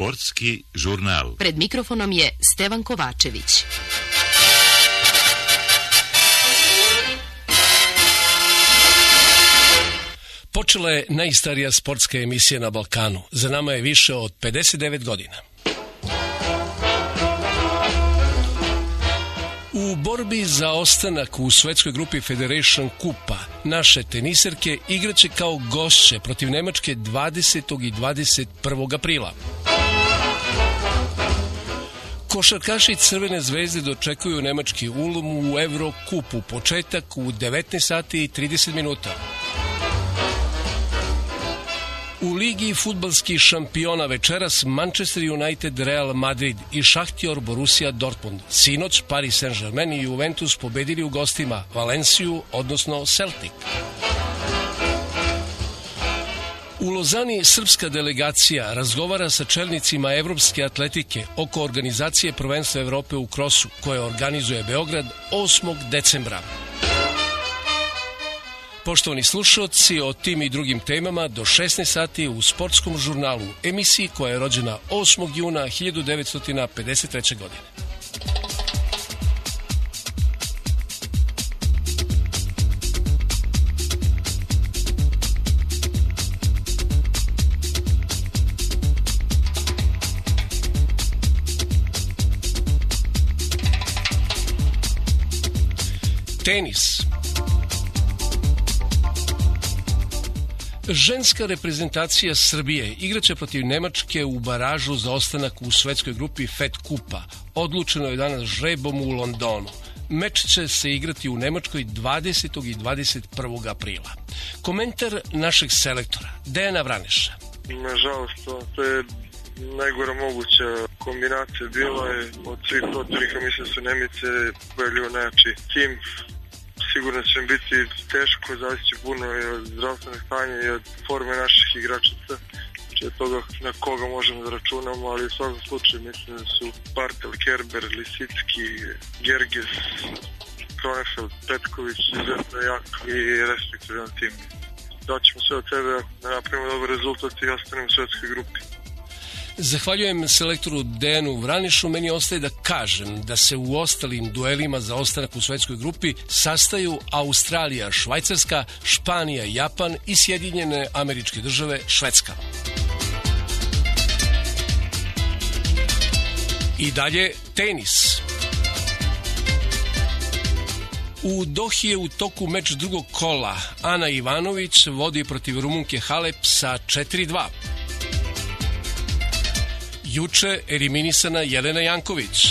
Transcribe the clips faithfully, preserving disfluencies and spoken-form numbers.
Sportski žurnal. Pred mikrofonom je Stevan Kovačević. Počela je najstarija sportska emisija na Balkanu. Za nama je više od pedeset devet godina. U borbi za ostanak u svetskoj grupi Federation Kupa naše teniserke igraće kao gošće protiv Nemačke dvadesetog i dvadeset prvog aprila. Košarkaši Crvene zvezde dočekuju nemački Ulm u Eurokupu, početak u devetnaest sati i trideset minuta. U Ligi fudbalskih šampiona večeras Manchester United, Real Madrid i Šahtjor Borussia Dortmund. Sinoć Paris Saint-Germain i Juventus pobedili u gostima Valenciju, odnosno Celtic. U Lozani srpska delegacija razgovara sa čelnicima evropske atletike oko organizacije prvenstva Evrope u krosu, koje organizuje Beograd osmog decembra. Poštovani slušalci, o tim i drugim temama do šesnaest sati u Sportskom žurnalu, emisiji koja je rođena osmog juna hiljadu devetsto pedeset treće. godine. Tenis. Ženska reprezentacija Srbije igraće protiv Nemačke u baražu za ostanak u svetskoj grupi Fed Kupa. Odlučeno je danas žrebom u Londonu. Meč će se igrati u Nemačkoj dvadesetog i dvadeset prvog aprila. Komentar našeg selektora, Dejana Vraneša. Nažalost, to je najgora moguća kombinacija bila je od svih protivnika, mislim su Nemice pojavljivo najjači tim. Sigurno će biti teško, zavisi puno i od zdravstvenog stanja i od forme naših igračica, če od toga na koga možemo da računamo, ali u svakom slučaju mislim da su Bartel, Kerber, Lisicki, Gerges, Kronefeld, Petković, izuzetno jak i respektivan tim. Daćemo sve od sebe da napravimo dobar rezultat i ostanemo u svetskoj grupi. Zahvaljujem selektoru Dejanu Vranišu. Meni ostaje da kažem da se u ostalim duelima za ostanak u svetskoj grupi sastaju Australija, Švajcarska, Španija, Japan i Sjedinjene Američke Države, Švedska. I dalje tenis. U Dohi je u toku meč drugog kola. Ana Ivanović vodi protiv Rumunke Halep sa četiri dva. Juče eliminisana Jelena Janković.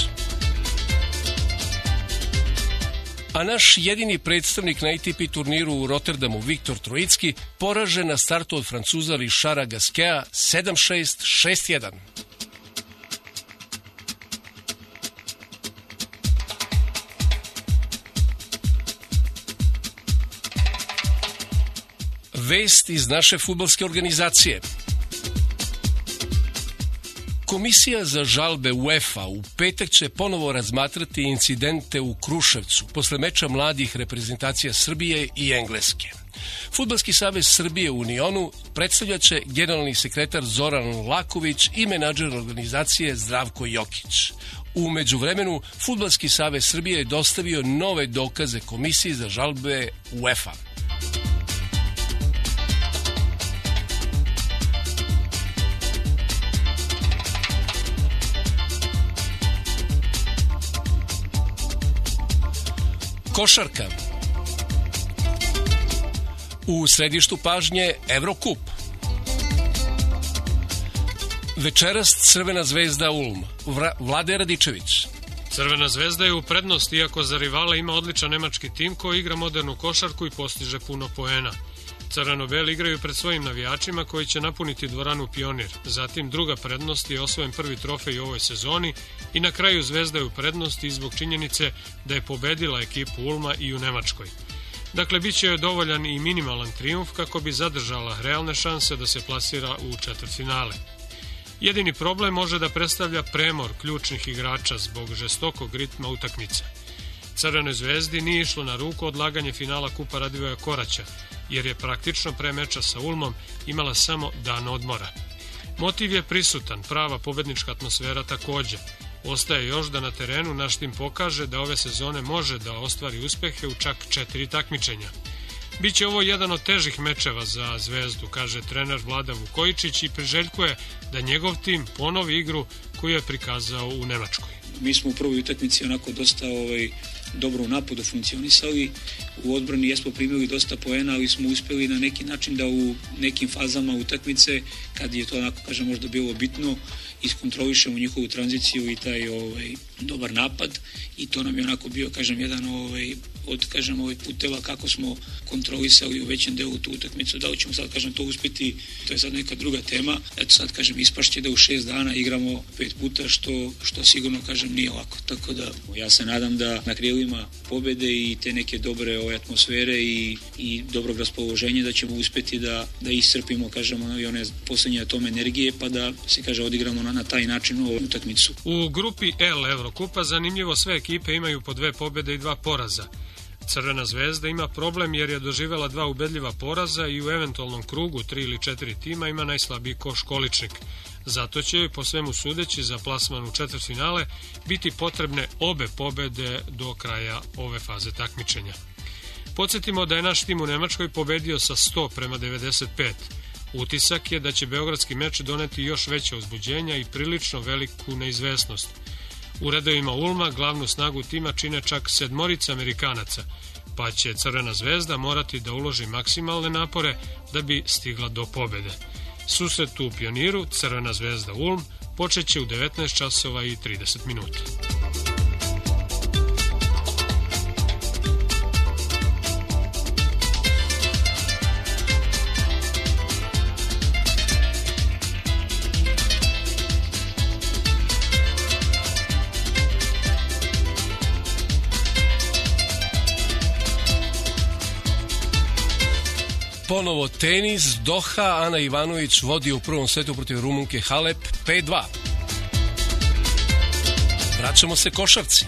A naš jedini predstavnik na A T P turniru u Rotterdamu, Viktor Trojicki, poražen na startu od Francuza Richarda Gasqueta sedam šest, šest jedan. Vest iz naše fudbalske organizacije. Komisija za žalbe UEFA u petak će ponovo razmatrati incidente u Kruševcu posle meča mladih reprezentacija Srbije i Engleske. Fudbalski savez Srbije u Unionu predstavljaće generalni sekretar Zoran Laković i menadžer organizacije Zdravko Jokić. U međuvremenu, Fudbalski savez Srbije je dostavio nove dokaze Komisiji za žalbe UEFA. Košarka. U središtu pažnje Eurokup. Večeras Crvena zvezda Ulm. Vra- Vlade Radičević. Crvena zvezda je u prednosti, iako za rivala ima odličan nemački tim koji igra modernu košarku i postiže puno poena. Crveno-beli igraju pred svojim navijačima koji će napuniti dvoranu Pionir. Zatim druga prednost je osvojen prvi trofej u ovoj sezoni i na kraju Zvezda je u prednosti zbog činjenice da je pobedila ekipu Ulma i u Nemačkoj. Dakle, bit će joj dovoljan i minimalan trijumf kako bi zadržala realne šanse da se plasira u četvrtfinale. Jedini problem može da predstavlja premor ključnih igrača zbog žestokog ritma utakmice. Crvenoj zvezdi nije išlo na ruku odlaganje finala Kupa Radivoja Koraća, jer je praktično pre meča sa Ulmom imala samo dan odmora. Motiv je prisutan, prava pobednička atmosfera takođe. Ostaje još da na terenu naš tim pokaže da ove sezone može da ostvari uspehe u čak četiri takmičenja. Biće ovo jedan od težih mečeva za Zvezdu, kaže trener Vlada Vukojičić i priželjkuje da njegov tim ponovi igru koju je prikazao u Nemačkoj. Mi smo u prvoj utakmici onako dosta ovaj, dobro u napadu funkcionisali, u odbrani jesmo primili dosta poena, ali smo uspjeli na neki način da u nekim fazama utakmice, kad je to onako, kažem, možda bilo bitno, iskontrolišemo njihovu tranziciju i taj ovaj, dobar napad i to nam je onako bio, kažem, jedan ovaj, od, kažem, ovaj puteva kako smo kontrolisali u većem delu tu utakmicu. Da li ćemo sad, kažem, to uspjeti, to je sad neka druga tema. Eto sad, kažem, ispašće da u šest dana igramo pet puta, što, što sigurno, kažem, nije lako. Tako da, ja se nadam da na krilima pobjede i te neke dobre ove atmosfere i, i dobrog raspoloženja da ćemo uspjeti da, da iscrpimo, kažemo, i one posljednje atome energije, pa da se, kaže, odigramo na, na taj način u utakmicu. U grupi L Evrokupa zanimljivo sve ekipe imaju po dve pobjede i dva poraza. Crvena zvezda ima problem jer je doživela dva ubedljiva poraza i u eventualnom krugu tri ili četiri tima ima najslabiji koš Količnik. Zato će joj po svemu sudeći za plasman u četvrtfinale biti potrebne obe pobede do kraja ove faze takmičenja. Podsjetimo da je naš tim u Nemačkoj pobedio sa sto prema devedeset pet. Utisak je da će beogradski meč doneti još veće uzbuđenja i prilično veliku neizvesnost. U redovima Ulma glavnu snagu tima čine čak sedmorica Amerikanaca, pa će Crvena zvezda morati da uloži maksimalne napore da bi stigla do pobede. Susret u Pioniru, Crvena zvezda Ulm, počeće u devetnaest časova i trideset minuta. Ponovo tenis, Doha, Ana Ivanović vodi u prvom setu protiv Rumunke Halep pet dva. Vraćamo se košarci.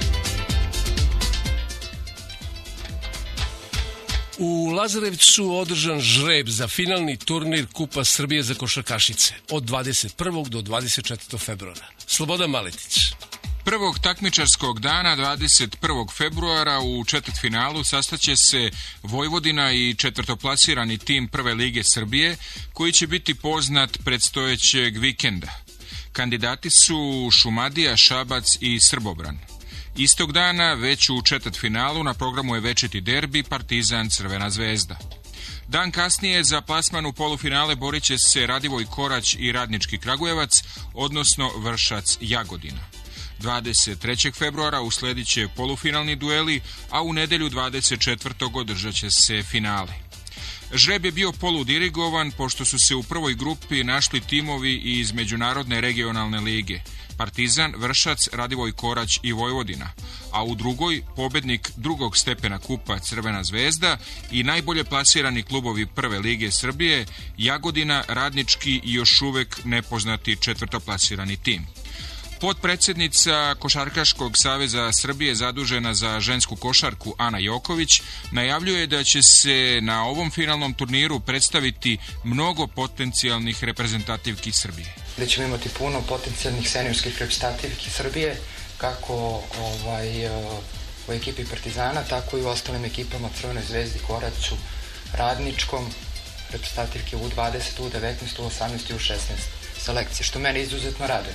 U Lazarevcu održan žreb za finalni turnir Kupa Srbije za košarkašice od dvadeset prvog do dvadeset četvrtog februara. Slobodan Maletić. Prvog takmičarskog dana, dvadeset prvog februara, u četvrtfinalu sastaće se Vojvodina i četvrtoplasirani tim Prve lige Srbije, koji će biti poznat predstojećeg vikenda. Kandidati su Šumadija, Šabac i Srbobran. Istog dana, već u četvrtfinalu, na programu je večiti derbi Partizan Crvena zvezda. Dan kasnije za plasman u polufinale borit će se Radivoj Korać i Radnički Kragujevac, odnosno Vršac Jagodina. dvadeset trećeg februara usledit će polufinalni dueli, a u nedelju dvadeset četvrtog održat će se finale. Žreb je bio poludirigovan, pošto su se u prvoj grupi našli timovi iz Međunarodne regionalne lige Partizan, Vršac, Radivoj Korać i Vojvodina, a u drugoj pobednik drugog stepena kupa Crvena zvezda i najbolje plasirani klubovi Prve lige Srbije Jagodina, Radnički i još uvek nepoznati četvrtoplasirani tim. Potpredsjednica Košarkaškog saveza Srbije zadužena za žensku košarku Ana Joković najavljuje da će se na ovom finalnom turniru predstaviti mnogo potencijalnih reprezentativki Srbije. Da ćemo imati puno potencijalnih seniorskih reprezentativki Srbije, kako ovaj, u ekipi Partizana, tako i u ostalim ekipama Crvenoj zvezdi, Koraću, Radničkom, reprezentativke U dvadeset, U devetnaest, U osamnaest i U šesnaest selekcije, što mene izuzetno raduje.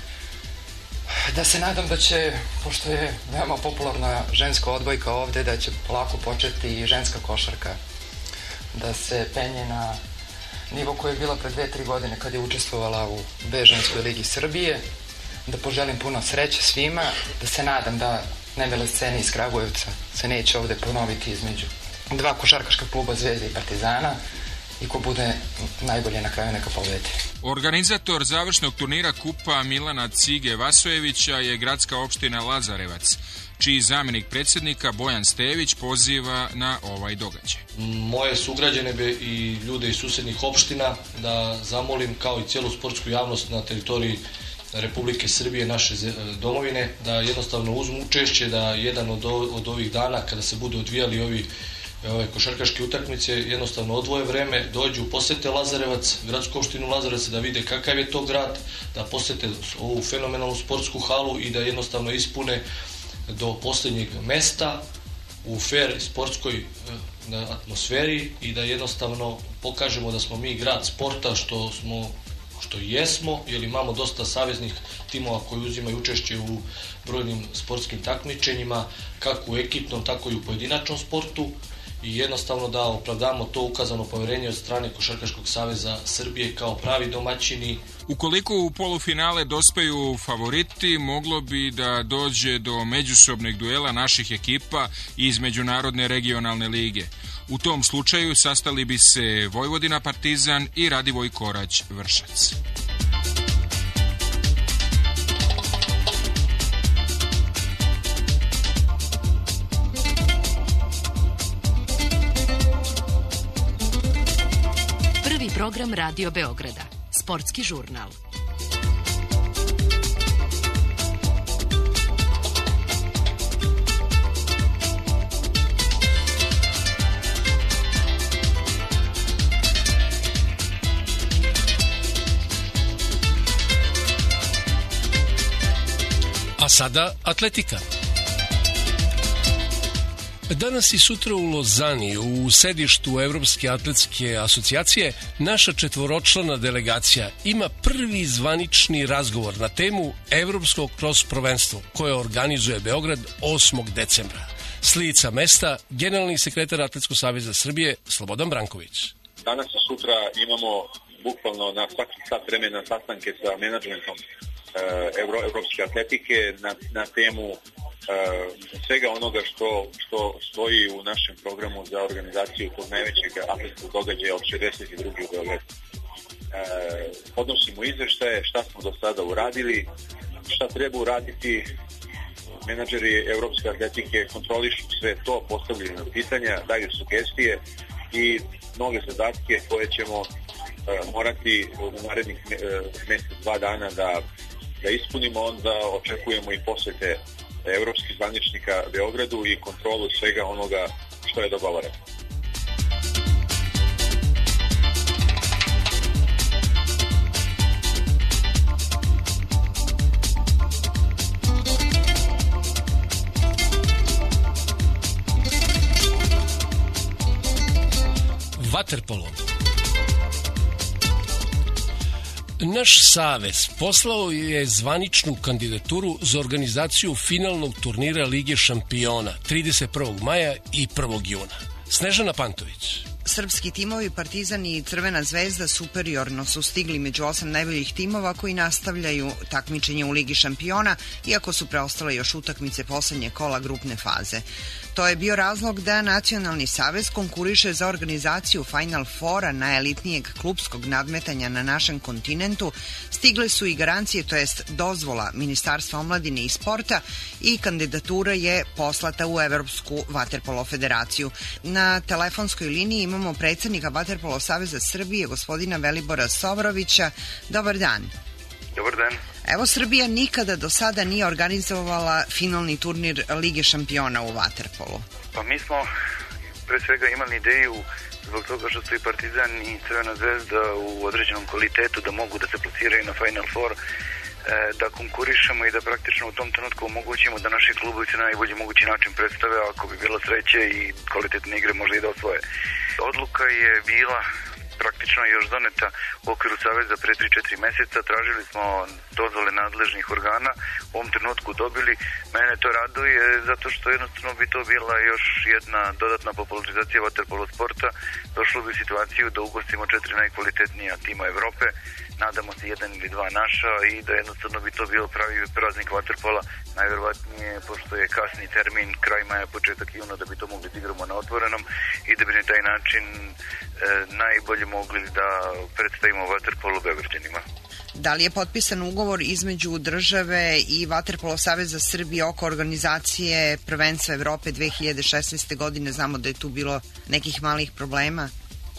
Da se nadam da će, pošto je veoma popularna ženska odbojka ovde, da će polako početi i ženska košarka da se penje na nivo koji je bila pre dve, tri godine kad je učestvovala u B ženskoj ligi Srbije. Da poželim puno sreće svima, da se nadam da nemile scene iz Kragujevca se neće ovde ponoviti između dva košarkaška kluba Zvezde i Partizana, i ko bude najbolje na kraju neka pobedi. Organizator završnog turnira Kupa Milana Cige Vasojevića je gradska opština Lazarevac, čiji zamjenik predsjednika Bojan Stević poziva na ovaj događaj. Moje sugrađane i ljude iz susednih opština da zamolim, kao i cijelu sportsku javnost na teritoriji Republike Srbije, naše domovine, da jednostavno uzmu učešće, da jedan od ovih dana kada se budu odvijali ovi ove košarkaške utakmice, jednostavno odvoje vreme, dođu, posete Lazarevac, gradsku opštinu Lazarevac, da vide kakav je to grad, da posete ovu fenomenalnu sportsku halu i da jednostavno ispune do posljednjeg mesta u fair sportskoj atmosferi i da jednostavno pokažemo da smo mi grad sporta, što smo što jesmo, jer imamo dosta saveznih timova koji uzimaju učešće u brojnim sportskim takmičenjima, kako u ekipnom, tako i u pojedinačnom sportu, i jednostavno da opravdamo to ukazano poverenje od strane Košarkaškog saveza Srbije kao pravi domaćini. Ukoliko u polufinale dospeju favoriti, moglo bi da dođe do međusobnih duela naših ekipa iz Međunarodne regionalne lige. U tom slučaju sastali bi se Vojvodina Partizan i Radivoj Korać Vršac. Prvi program Radio Beograda. Sportski žurnal. A sada atletika. Danas i sutra u Lozani, u sedištu Evropske atletske asocijacije, naša četvoročlana delegacija ima prvi zvanični razgovor na temu Evropskog cross prvenstvo koje organizuje Beograd osmog decembra. S lica mesta, generalni sekretar Atletskog saveza Srbije Slobodan Branković. Danas i sutra imamo bukvalno na svaki sat vremena sastanke sa menadžmentom Euro, Evropske atletike na, na temu uh, svega onoga što, što stoji u našem programu za organizaciju tog najvećeg atletskog događaja od šezdeset druge u Beogradu. Uh, podnosimo izveštaje šta smo do sada uradili, šta treba uraditi. Menadžeri Evropske atletike kontrolišu sve to, postavljaju na pitanja, daju sugestije i mnoge zadatke koje ćemo uh, morati u narednih uh, mjesec, dva dana da da ispunimo, onda očekujemo i posete evropskih zvaničnika Beogradu i kontrolu svega onoga što je dogovoreno. Vaterpolo. Naš savez poslao je zvaničnu kandidaturu za organizaciju finalnog turnira Lige šampiona trideset prvog maja i prvog juna. Snežana Pantović. Srpski timovi Partizan i Crvena zvezda superiorno su stigli među osam najboljih timova koji nastavljaju takmičenje u Ligi šampiona, iako su preostale još utakmice poslednje kola grupne faze. To je bio razlog da Nacionalni savez konkuriše za organizaciju Final Fora najelitnijeg klupskog nadmetanja na našem kontinentu. Stigle su i garancije, to jest dozvola Ministarstva omladine i sporta, i kandidatura je poslata u Evropsku vaterpolo federaciju. Na telefonskoj liniji imamo predsjednika Vaterpolo saveza Srbije, gospodina Velibora Sovrovića. Dobar dan. Dobar dan. Evo, Srbija nikada do sada nije organizovala finalni turnir Lige šampiona u vaterpolu. Pa mi smo pre svega imali ideju zbog toga što su i Partizan i Crvena zvezda u određenom kvalitetu da mogu da se plasiraju na Final Four, da konkurišemo i da praktično u tom trenutku omogućimo da naši klubovi se na najbolji mogući način predstave, ako bi bilo sreće i kvalitetne igre možda i da osvoje. Odluka je bila praktično još doneta u okviru Saveza pre tri četiri meseca. Tražili smo dozvole nadležnih organa, u ovom trenutku dobili. Mene to raduje zato što jednostavno bi to bila još jedna dodatna popularizacija vaterpolo sporta. Došlo bi u situaciju da ugostimo četiri najkvalitetnija tima Evrope, nadamo se jedan ili dva naša, i da jednostavno bi to bio pravi praznik vaterpola, najverovatnije pošto je kasni termin, kraj maja, početak juna, da bi to mogli da igramo na otvorenom i da bi na taj način e, najbolje mogli da predstavimo vaterpolu Beograđanima. Da li je potpisan ugovor između države i Vaterpolo saveza Srbije oko organizacije prvenstva Evrope dve hiljade šesnaeste. godine? Znamo da je tu bilo nekih malih problema.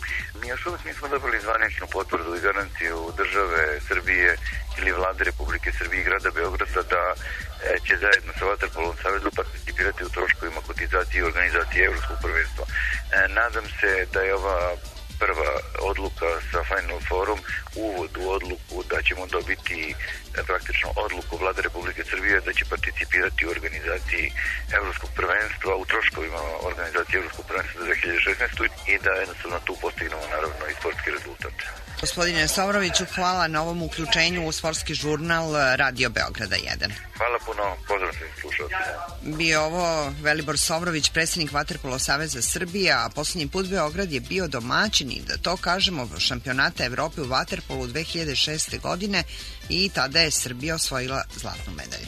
Mi još uvijek nismo dobili zvaničnu potvrdu i garanciju države Srbije ili vlade Republike Srbije i grada Beograda da će zajedno sa Vaterpolo savezom participirati u troškovima kotizacije i organizacije Evropskog prvenstva. Nadam se da je ova prva odluka sa Final Forum uvod u odluku da ćemo dobiti praktično odluku vlade Republike Srbije da će participirati u organizaciji Evropskog prvenstva, u troškovima organizacije Evropskog prvenstva za dve hiljade šesnaestu. i da jednostavno tu postignemo naravno i sportski rezultat. Gospodine Sovroviću, hvala na ovom uključenju u sportski žurnal Radio Beograda jedan. Hvala puno, pozdrav svim slušalcima. Bio ovo Velibor Sovrović, predsjednik Vaterpolo saveza Srbije, a posljednji put Beograd je bio domaćin i da to kažemo šampionata Evrope u vaterpolu dve hiljade šeste. godine i tada je Srbija osvojila zlatnu medalju.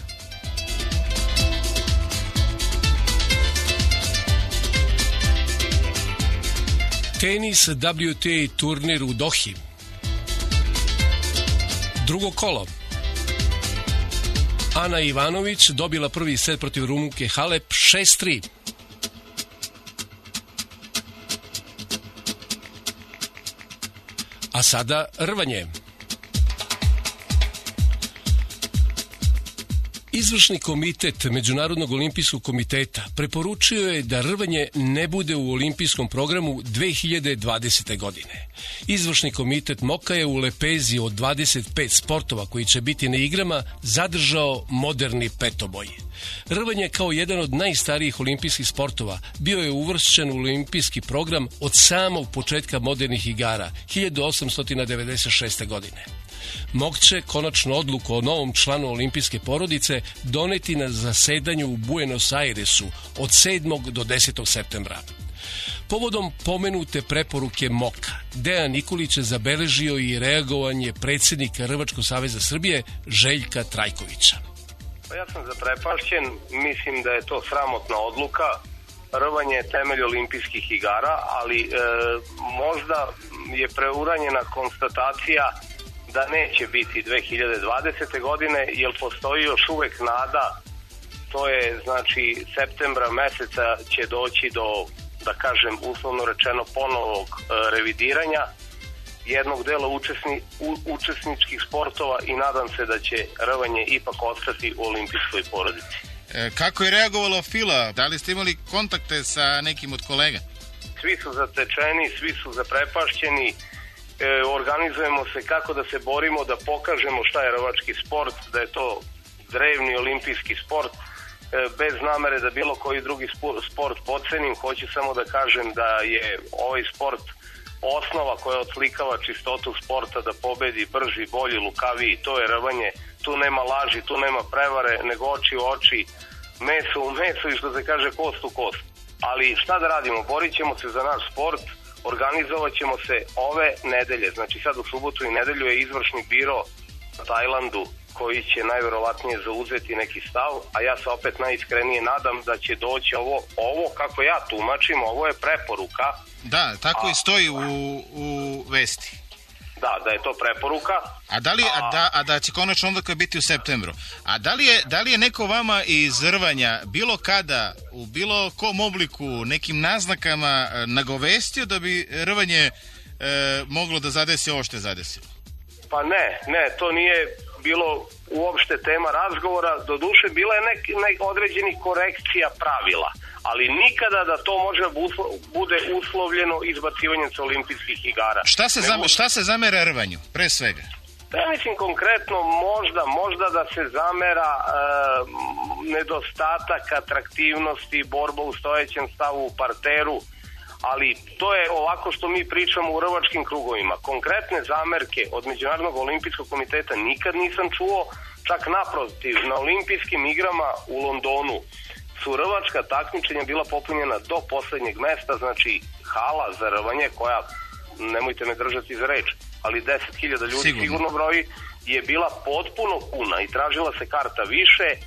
Tenis W T A turnir u Dohi. Drugo kolo. Ana Ivanović dobila prvi set protiv Rumunke Halep šest tri. A sada rvanje. Izvršni komitet Međunarodnog olimpijskog komiteta preporučio je da rvanje ne bude u olimpijskom programu dve hiljade dvadesete. godine. Izvršni komitet Moka je u lepezi od dvadeset pet sportova koji će biti na igrama zadržao moderni petoboj. Rvanje kao jedan od najstarijih olimpijskih sportova bio je uvršćen u olimpijski program od samog početka modernih igara hiljadu osamsto devedeset šeste. godine. Mok će konačnu odluku o novom članu olimpijske porodice doneti na zasedanju u Buenos Airesu od sedmog do desetog septembra. Povodom pomenute preporuke Moka, Dejan Nikolić je zabeležio i reagovanje predsjednika Rvačkog saveza Srbije Željka Trajkovića. Ja sam zaprepašćen, mislim da je to sramotna odluka. Rvanje je temelj olimpijskih igara, ali e, možda je preuranjena konstatacija da neće biti dve hiljade dvadesete. godine, jer postoji još uvek nada. To je, znači, septembra meseca će doći do, da kažem, uslovno rečeno ponovog e, revidiranja jednog dela učesni, u, učesničkih sportova i nadam se da će rvanje ipak ostati u olimpijskoj porodici. E, kako je reagovala Fila? Da li ste imali kontakte sa nekim od kolega? Svi su zatečeni, svi su zaprepašćeni. E, organizujemo se kako da se borimo, da pokažemo šta je rvački sport, da je to drevni olimpijski sport, e, bez namere da bilo koji drugi sport podcenim. Hoću samo da kažem da je ovaj sport osnova koja odslikava čistotu sporta, da pobedi brži, bolji, lukaviji. To je rvanje, tu nema laži, tu nema prevare, nego oči u oči, meso u meso i što se kaže kost u kost. Ali šta da radimo, borit ćemo se za naš sport, organizovat ćemo se ove nedelje, znači sad u subotu i nedelju je izvršni biro u Tajlandu koji će najverovatnije zauzeti neki stav, a ja se opet najiskrenije nadam da će doći ovo, ovo kako ja tumačim, ovo je preporuka. Da, tako a, i stoji u, u vesti. Da, da je to preporuka. A da li, a, a, da, a da će konačno odluka biti u septembru. A da li je, da li je neko vama iz rvanja bilo kada, u bilo kom obliku, nekim naznakama nagovestio da bi rvanje e, moglo da zadesi ovo što je zadesilo? Pa ne, ne, to nije bilo uopšte tema razgovora. Doduše, bila je nek, nek određenih korekcija pravila, ali nikada da to može bude uslovljeno izbacivanjem sa olimpijskih igara. Šta se, zame, šta se zamera rvanju, pre svega? Ja mislim konkretno možda, možda da se zamera e, nedostatak atraktivnosti, borba u stojećem stavu u parteru, ali to je ovako što mi pričamo u rvačkim krugovima. Konkretne zamerke od Međunarodnog olimpijskog komiteta nikad nisam čuo, čak naprotiv, na olimpijskim igrama u Londonu su rvačka takmičenja bila popunjena do poslednjeg mesta, znači hala za rvanje koja, nemojte me držati za reč, ali deset hiljada ljudi sigurno. sigurno broji, je bila potpuno puna i tražila se karta više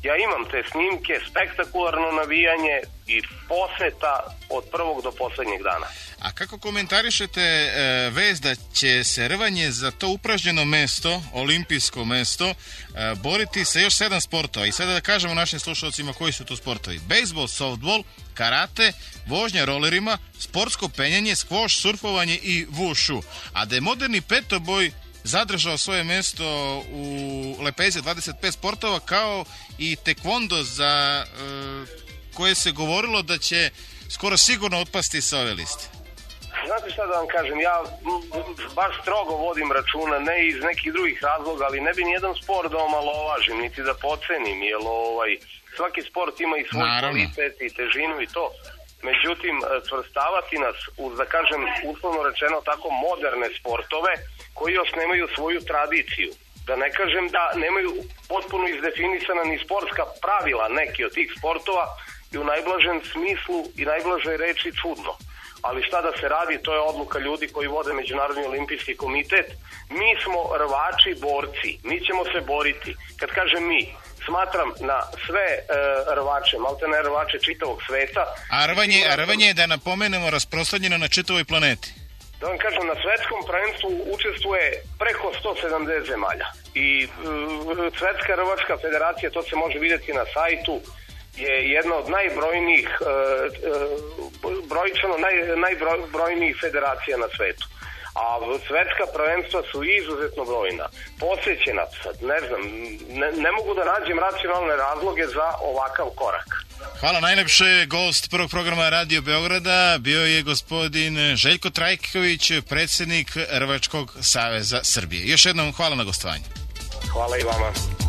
Ja imam te snimke, spektakularno navijanje i poseta od prvog do poslednjeg dana. A kako komentarišete e, vez da će se rvanje za to upražnjeno mesto, olimpijsko mesto, e, boriti sa još sedam sportova? I sada da kažemo našim slušalcima koji su to sportovi. Bejsbol, softball, karate, vožnja rolerima, sportsko penjanje, skvoš, surfovanje i vušu. A da je moderni petoboj zadržao svoje mesto u lepezi dvadeset pet sportova, kao i tekvondo za e, koje se govorilo da će skoro sigurno otpasti sa ove liste. Znate šta da vam kažem, ja baš strogo vodim računa, ne iz nekih drugih razloga, ali ne bi nijedan sport da omalovažim, niti da pocenim, jer ovaj, svaki sport ima i svoj kvalitet i težinu i to. Međutim, svrstavati nas uz, da kažem, uslovno rečeno tako moderne sportove koji još nemaju svoju tradiciju, da ne kažem da nemaju potpuno izdefinisana ni sportska pravila neki od tih sportova, i u najblažem smislu i najblažoj reči čudno. Ali šta da se radi, to je odluka ljudi koji vode Međunarodni olimpijski komitet. Mi smo rvači borci, mi ćemo se boriti. Kad kažem mi, smatram na sve e, rvače, malte ne rvače čitavog sveta. A rvanje, a rvanje je, da napomenemo, rasprostranjeno na čitavoj planeti. Da vam kažem, na svetskom prvenstvu učestvuje preko sto sedamdeset zemalja. I e, Svetska rvačka federacija, to se može vidjeti na sajtu, je jedna od najbrojnijih e, brojčano naj, najbrojnijih federacija na svetu. A svetska prvenstva su izuzetno brojna, posećena, sad ne znam, ne, ne mogu da nađem racionalne razloge za ovakav korak. Hvala najlepše. Gost prvog programa Radio Beograda bio je gospodin Željko Trajković, predsjednik Rvačkog saveza Srbije. Još jednom hvala na gostovanju. Hvala i vama.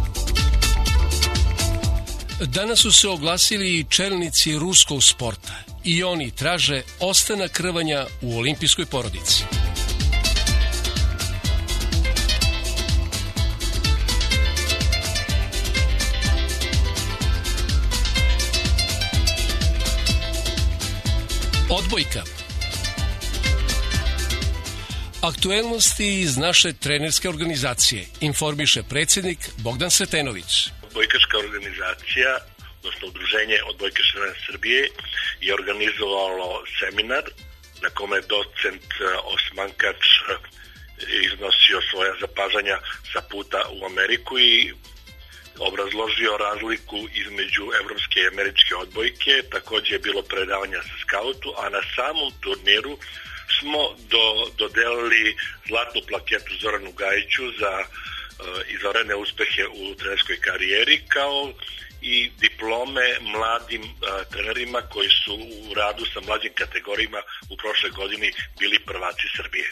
Danas su se oglasili i čelnici ruskog sporta i oni traže ostanak rvanja u olimpijskoj porodici. Odbojka. Aktuelnosti iz naše trenerske organizacije informiše predsjednik Bogdan Sretenović. Odbojkaška organizacija, odnosno Udruženje odbojkaša Srbije, je organizovalo seminar na kome je docent Osmankač iznosio svoja zapažanja sa puta u Ameriku i obrazložio razliku između evropske i američke odbojke. Također je bilo predavanja sa skautu, a na samom turniru smo do, dodelili zlatnu plaketu Zoranu Gajiću za izvanredne uspehe u trenerskoj karijeri, kao i diplome mladim uh, trenerima koji su u radu sa mlađim kategorijama u prošle godini bili prvaci Srbije.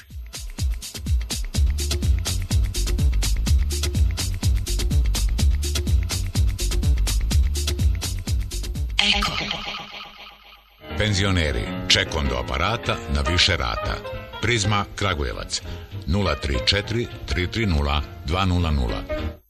Eko. Penzioneri, ček do aparata na više rata. Prizma Kragujevac nula tri četiri tri tri nula dva nula nula.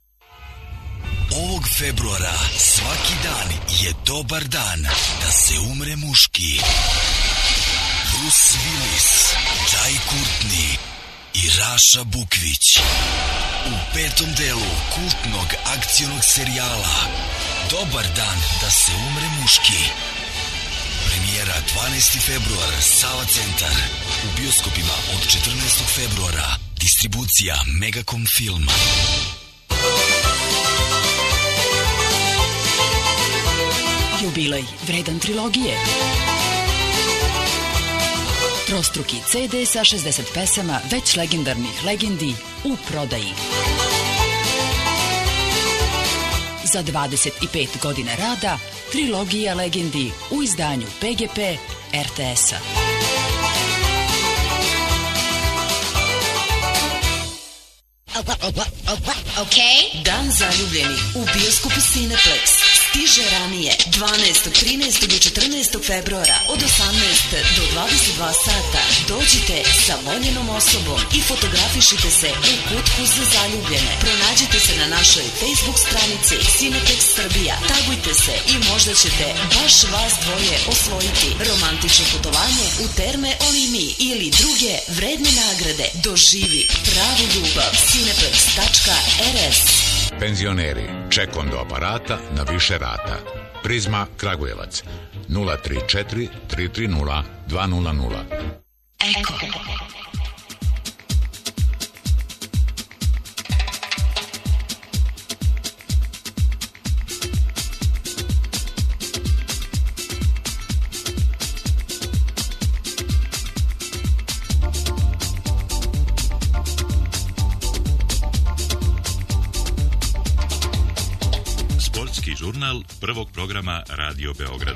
Ovog februara svaki dan je dobar dan da se umre muški. Bruce Willis, Jai Courtney i Raša Bukvić u petom delu kultnog akcionog serijala Dobar dan da se umre muški. Premijera dvanaesti februar, Sava centar. U bioskopima od četrnaestog februara. Distribucija Megacom Film. Jubilej vredan trilogije. Trostruki ce de sa šezdeset pesama već legendarnih legendi u prodaji. Za dvadeset pet godina rada trilogija legendi u izdanju pe ge pe er te es-a. Okay. Dan zaljubljeni u bioskopu Cineplex stiže ranije dvanaestog, trinaestog i četrnaestog februara od osamnaest do dvadeset dva sata. Dođite sa voljenom osobom i fotografišite se u kutku za zaljubljene. Pronađite se na našoj Facebook stranici Cineplex Srbija. Tagujte se i možda ćete baš vas dvoje osvojiti romantično putovanje u Terme Olimi ili druge vredne nagrade. Doživi pravu ljubav. Cineplex tačka er es. penzioneri, ček do aparata na više rata. Prizma Kragujevac nula tri četiri tri tri nula dva nula nula. Eko. Žurnal prvog programa Radio Beograda.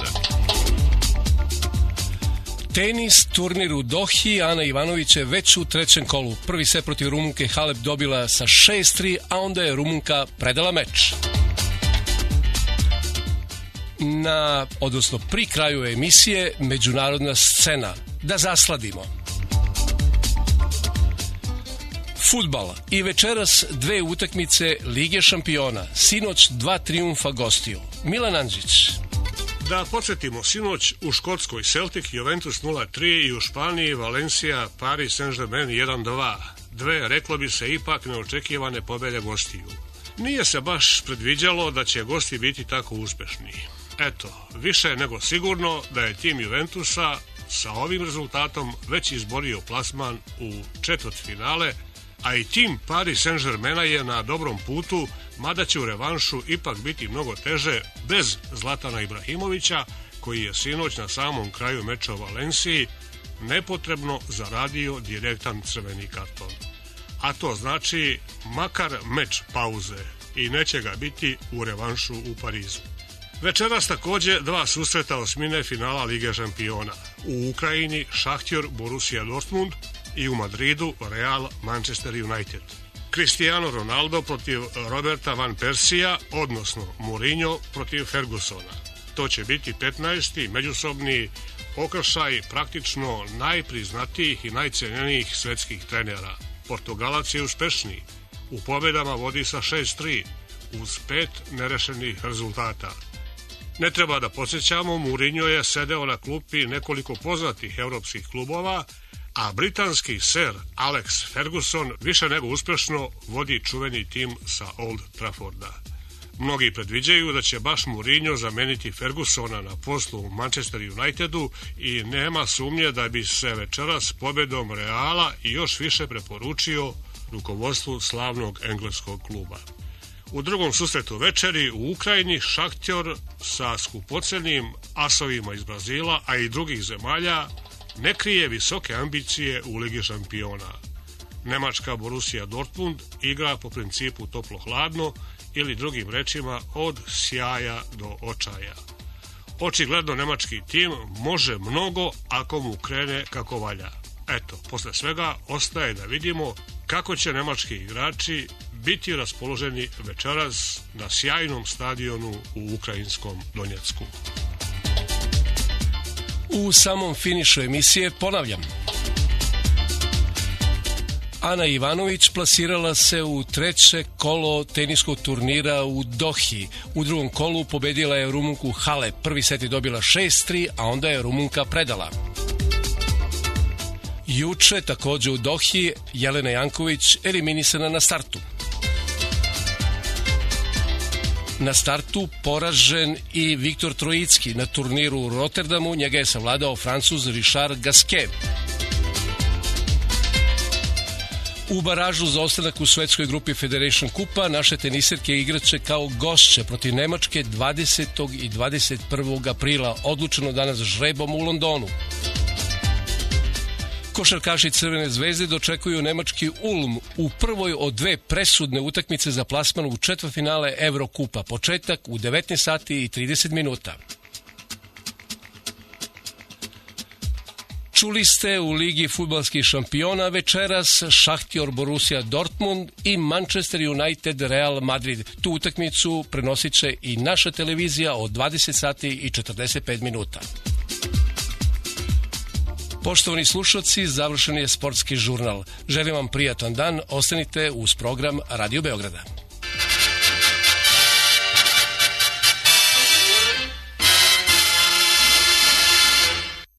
Tenis, turnir u Dohi, Ana Ivanović je već u trećem kolu. Prvi set protiv Rumunke Halep dobila sa šest tri, a onda je Rumunka predala meč. Na, odnosno pri kraju emisije, međunarodna scena. Da zasladimo. Fudbal i večeras dve utakmice Lige šampiona. Sinoć dva trijumfa gostiju. Milan Andžić. Da podsjetimo, sinoć u Škotskoj Celtic Juventus nula tri i u Španiji Valencia Paris Saint-Germain jedan dva. Dve, reklo bi se, ipak neočekivane pobjede gostiju. Nije se baš predviđalo da će gosti biti tako uspešni. Eto, više nego sigurno da je tim Juventusa sa ovim rezultatom već izborio plasman u četvrtfinale, a i tim Paris Saint-Germaina je na dobrom putu, mada će u revanšu ipak biti mnogo teže bez Zlatana Ibrahimovića, koji je sinoć na samom kraju meča u Valenciji nepotrebno zaradio direktan crveni karton. A to znači makar meč pauze i neće ga biti u revanšu u Parizu. Večeras također dva susreta osmine finala Lige šampiona. U Ukrajini Šahtjor Borussia Dortmund i u Madridu Real Manchester United. Cristiano Ronaldo protiv Roberta Van Persija, odnosno Mourinho protiv Fergusona. To će biti petnaesti međusobni okršaj praktično najpriznatijih i najcenjenijih svetskih trenera. Portugalac je uspešniji. U pobjedama vodi sa šest tri uz pet nerešenih rezultata. Ne treba da podsjećamo, Mourinho je sedeo na klupi nekoliko poznatih europskih klubova, a britanski ser Alex Ferguson više nego uspješno vodi čuveni tim sa Old Trafforda. Mnogi predviđaju da će baš Mourinho zameniti Fergusona na poslu u Manchester Unitedu i nema sumnje da bi se večeras pobjedom Reala i još više preporučio rukovodstvu slavnog engleskog kluba. U drugom susretu večeri u Ukrajini Šahtjor sa skupocenim asovima iz Brazila, a i drugih zemalja, ne krije visoke ambicije u Ligi šampiona. Nemačka Borussia Dortmund igra po principu toplo-hladno ili drugim rečima od sjaja do očaja. Očigledno nemački tim može mnogo ako mu krene kako valja. Eto, posle svega ostaje da vidimo kako će nemački igrači biti raspoloženi večeras na sjajnom stadionu u ukrajinskom Donjecku. U samom finišu emisije ponavljam. Ana Ivanović plasirala se u treće kolo teniskog turnira u Dohi. U drugom kolu pobedila je Rumunku Halep. Prvi set je dobila šest tri, a onda je Rumunka predala. Juče, također u Dohi, Jelena Janković eliminisana na startu. Na startu poražen i Viktor Trojicki na turniru u Rotterdamu, njega je savladao Francuz Richard Gasquet. U baražu za ostanak u svetskoj grupi Federation Kupa naše tenisirke igraće kao gošće protiv Nemačke dvadesetog i dvadeset prvog aprila, odlučeno danas žrebom u Londonu. Košarkaši Crvene zvezde dočekuju nemački Ulm u prvoj od dve presudne utakmice za plasman u četvrtfinale Evrokupa. Početak u devetnaest sati i trideset minuta. Čuli ste u Ligi fudbalskih šampiona večeras Šahtjor Borussia Dortmund i Manchester United Real Madrid. Tu utakmicu prenosit će i naša televizija od dvadeset sati i četrdeset pet minuta. Poštovani slušalci, završen je sportski žurnal. Želim vam prijatan dan, ostanite uz program Radio Beograda.